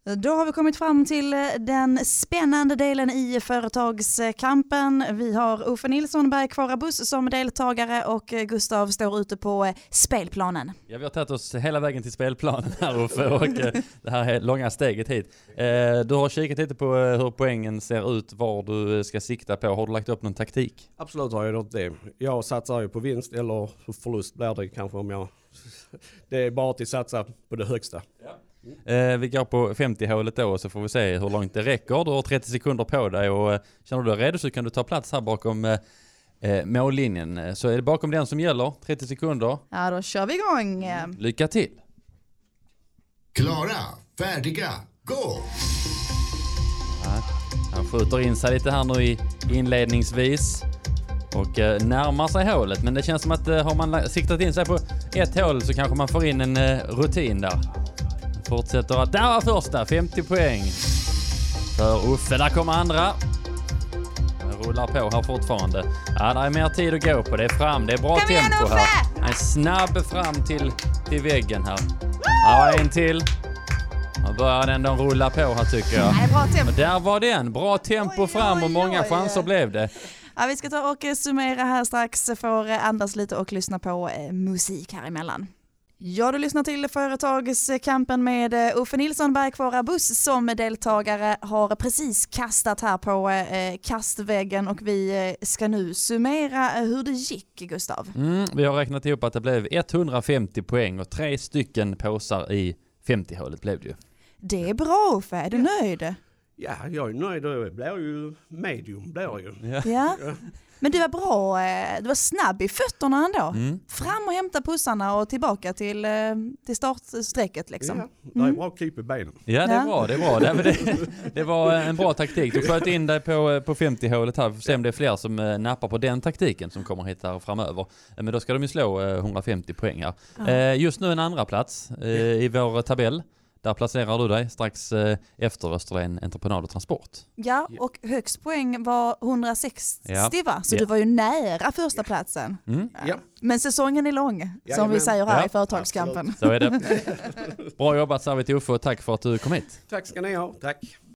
Då har vi kommit fram till den spännande delen i företagskampen. Vi har Uffe Nilsson Bergkvara Buss som deltagare och Gustav står ute på spelplanen. Ja, vi har tagit oss hela vägen till spelplanen här Uffe och det här långa steget hit. Du har kikat lite på hur poängen ser ut, var du ska sikta på. Har du lagt upp någon taktik? Absolut har jag gjort det. Jag satsar ju på vinst eller förlust blir det kanske om jag... Det är bara att satsa på det högsta. Ja. Vi går på 50-hålet då och så får vi se hur långt det räcker. Du har 30 sekunder på dig och känner du dig redo så kan du ta plats här bakom mållinjen. Så är det bakom den som gäller, 30 sekunder. Ja, då kör vi igång. Lycka till! Klara, färdiga, gå! Ja, han skjuter in sig lite här nu inledningsvis och närmar sig hålet. Men det känns som att har man siktat in sig på ett hål så kanske man får in en rutin där. Fortsätter att... Där var första, 50 poäng. För Uffe, där kommer andra. Den rullar på här fortfarande. Ja, det är mer tid att gå på. Det är fram, det är bra tempo här. Han är snabb fram till väggen här. Här var en till. Nu börjar den ändå rulla på här tycker jag. Nej, bra tempo. Och där var den. Bra tempo fram och många chanser blev det. Ja, vi ska ta och summera här strax för andas lite och lyssna på musik här emellan. Ja, du lyssnar till företagskampen med Uffe Nilsson Bergkvara Buss som deltagare har precis kastat här på kastväggen och vi ska nu summera hur det gick, Gustav. Vi har räknat ihop att det blev 150 poäng och 3 stycken påsar i 50-hålet blev det ju. Det är bra, Uffe. Är du nöjd? Ja, jag är nöjd. Det blir ju medium. Ja. Men du var bra, du var snabb i fötterna ändå. Fram och hämta pussarna och tillbaka till startsträcket liksom. Ja, det är bra klipp i benen. Ja, det är bra. Det var en bra taktik. Du sköt in dig på 50-hålet här. Se om det är fler som nappar på den taktiken som kommer hit här framöver. Men då ska de ju slå 150 poäng här. Ja. Just nu en andra plats i vår tabell. Där placerar du dig strax efter Österlen Entreprenad och Transport. Ja, och högst poäng var 160 va? Så Ja. du var ju nära första platsen. Ja. Men säsongen är lång, som vi säger här i företagskampen. Så är det. Bra jobbat, Sarvi till Uffe, och tack för att du kom hit. Tack ska ni ha. Tack.